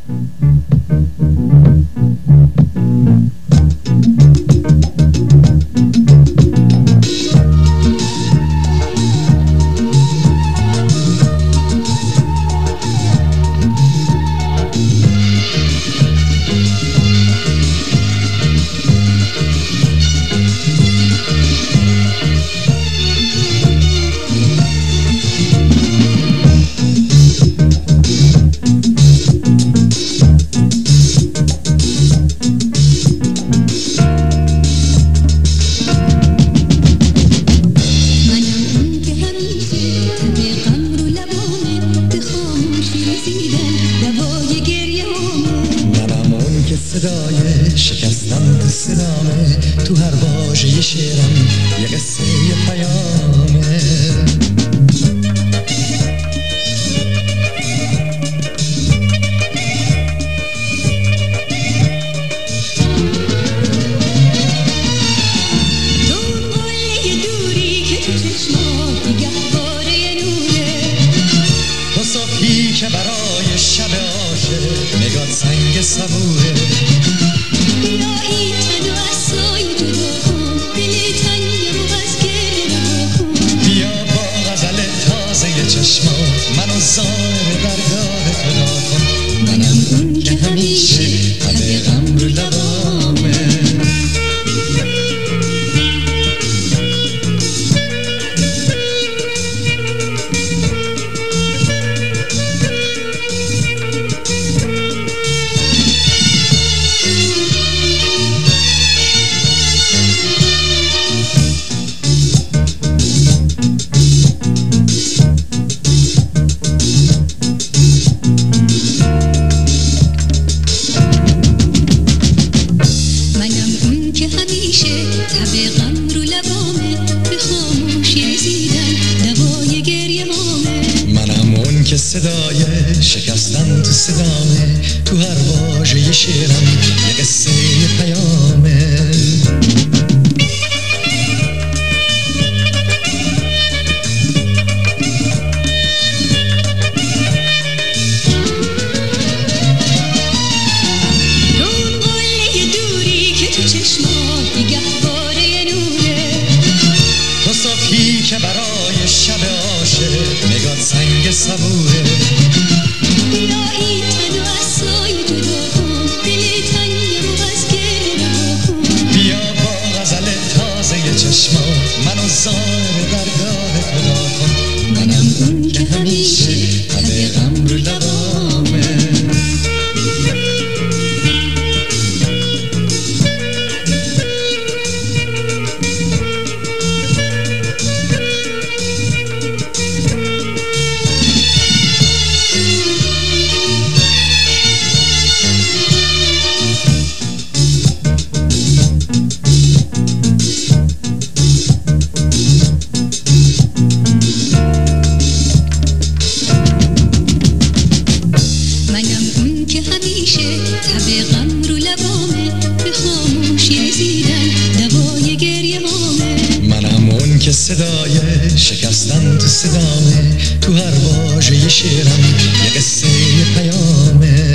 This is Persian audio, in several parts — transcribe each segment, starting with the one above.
صدای شکستن تو صدامه، تو هر واژه شعرم یه قصه یه پیامه. تو اون قله دوری که تو چشمات گهواره نوره، تو صبحی که برای شب عاشق نگات سنگ صبوره. بیایی تن و اصلای جدا کن، دل تنگم و از گره رها کن. بیا با غزل تازه چشمات منو زار درگاه خدا کن. منم اون که همیشه همه غم رو لبامه. که صدای شکستن تو صدامه، تو هر واژه شعرم یه قصه یه پیامه. تو اون قله دوری که تو چشمات گهواره نوره، تو صبحی که برای شب عاشق نگات سنگ صبوره. بیایی تن و اصلای جدا کن، دل تنگم و از گره رها کن. بیا با غزل تازه چشمات منو زار درگاه خدا کن. منم اون که همیشه همه غم رو لبامه. تب غم رو لبامه، به خاموشی رسیدن دوای گریه مامه. منم اون که صدای شکستن تو صدامه، تو هر واژه شعرم یه قصه یه پیامه.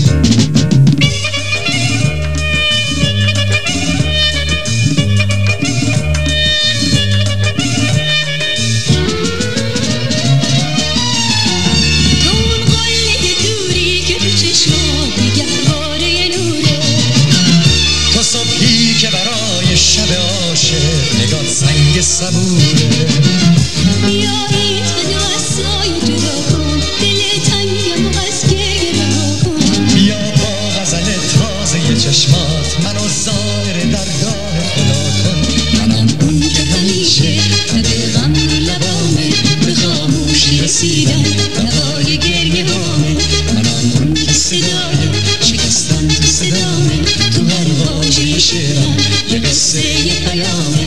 که برای شب عاشق نگات سنگ صبوره. بیایی تن و اصلای جدا کن، دل تنگم و از گریه رها کن. بیا با غزل تازه چشمات منو زار درگاه خدا کن. منم اون که همیشه تب غم رو لبامه، به خاموشی رسیدن دوای گریه مامه. منم اون که صدای شکستن تو صدامه، تو هر واژه شعرم یه قصه یه پیامه.